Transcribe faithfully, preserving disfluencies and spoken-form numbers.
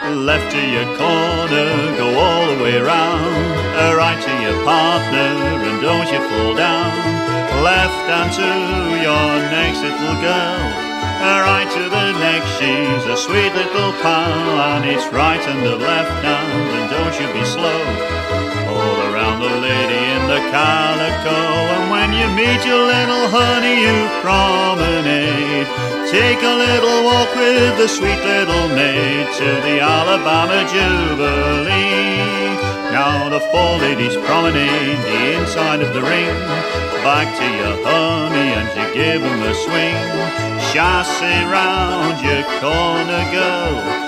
Left to your corner, go all the way round. Right to your partner, and don't you fall down. Left hand to your next little girl. Right to the next, she's a sweet little pal. And it's right and the left hand, and don't you be slow. All around the lady in the calico. And when you meet your little honey, you promenade. Take a little walk with the sweet little maid to the Alabama Jubilee. Now the four ladies promenade the inside of the ring. Back to your honey and you give 'em a swing. Chassez round your corner, girl.